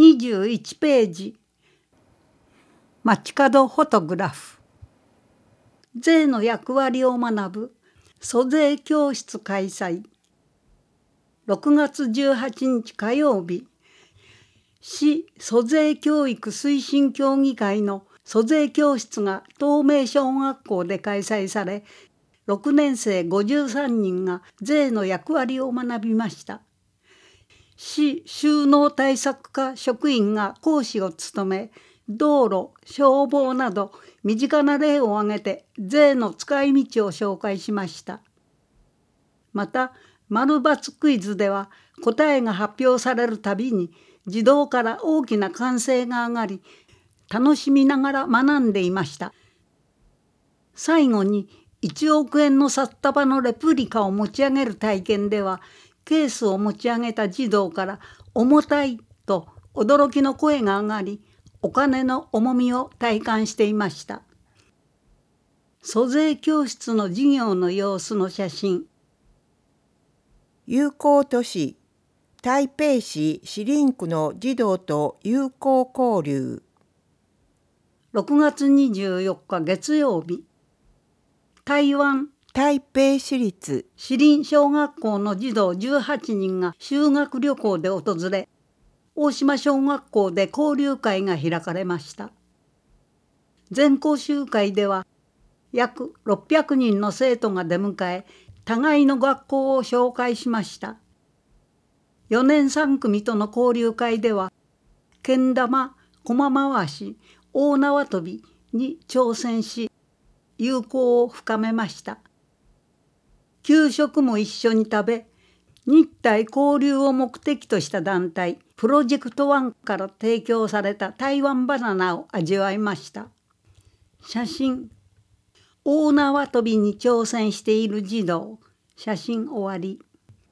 21ページ。街角フォトグラフ。税の役割を学ぶ租税教室開催。6月18日火曜日、市租税教育推進協議会の租税教室が東名小学校で開催され、6年生53人が税の役割を学びました。市収納対策課職員が講師を務め、道路、消防など身近な例を挙げて税の使い道を紹介しました。また、丸×クイズでは答えが発表されるたびに児童から大きな歓声が上がり、楽しみながら学んでいました。最後に1億円の札束のレプリカを持ち上げる体験では、ケースを持ち上げた児童から重たいと驚きの声が上がり、お金の重みを体感していました。租税教室の授業の様子の写真。 友好都市台北市士林区の児童と友好交流。 6月24日月曜日、台湾台北市立士林小学校の児童18人が修学旅行で訪れ、大島小学校で交流会が開かれました。全校集会では約600人の生徒が出迎え、互いの学校を紹介しました。4年3組との交流会では、けん玉、駒回し、大縄跳びに挑戦し、友好を深めました。給食も一緒に食べ、日台交流を目的とした団体プロジェクト1から提供された台湾バナナを味わいました。写真。大縄跳びに挑戦している児童。写真終わり。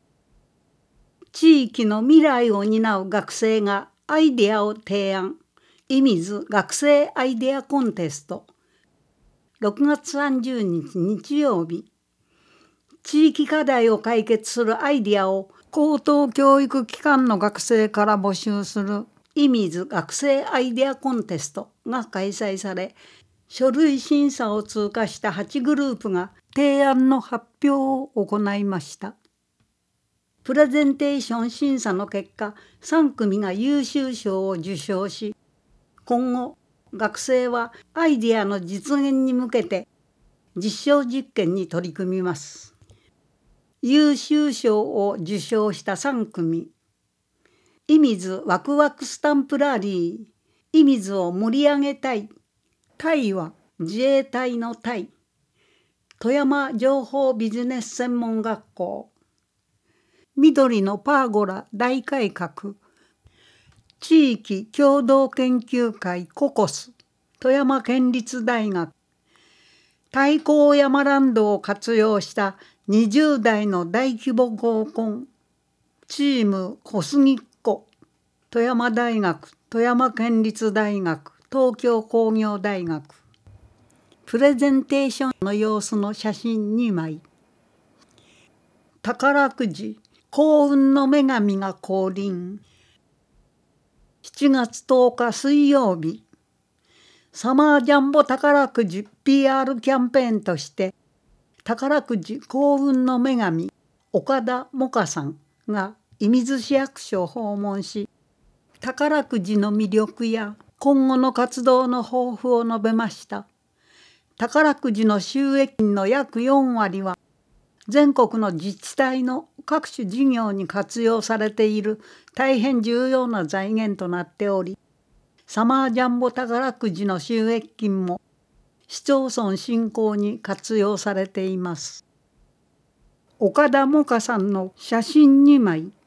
地域の未来を担う学生がアイデアを提案。射水学生アイデアコンテスト。6月30日日曜日。地域課題を解決するアイデアを高等教育機関の学生から募集する射水学生アイデアコンテストが開催され、書類審査を通過した8グループが提案の発表を行いました。プレゼンテーション審査の結果、3組が優秀賞を受賞し、今後学生はアイデアの実現に向けて実証実験に取り組みます。優秀賞を受賞した3組。射水ワクワクスタンプラリー。射水を盛り上げたい。タイは自衛隊のタイ。富山情報ビジネス専門学校。緑のパーゴラ大改革。地域共同研究会ココス。富山県立大学。太閤山ランドを活用した20代の大規模合コン。チーム小杉っ子。富山大学、富山県立大学、東京工業大学。プレゼンテーションの様子の写真2枚。宝くじ、幸運の女神が降臨。7月10日水曜日。サマージャンボ宝くじ PR キャンペーンとして宝くじ幸運の女神岡田萌香さんが射水市役所を訪問し、宝くじの魅力や今後の活動の抱負を述べました。宝くじの収益の約4割は全国の自治体の各種事業に活用されている大変重要な財源となっており、サマージャンボ宝くじの収益金も市町村振興に活用されています。岡田萌香さんの写真2枚。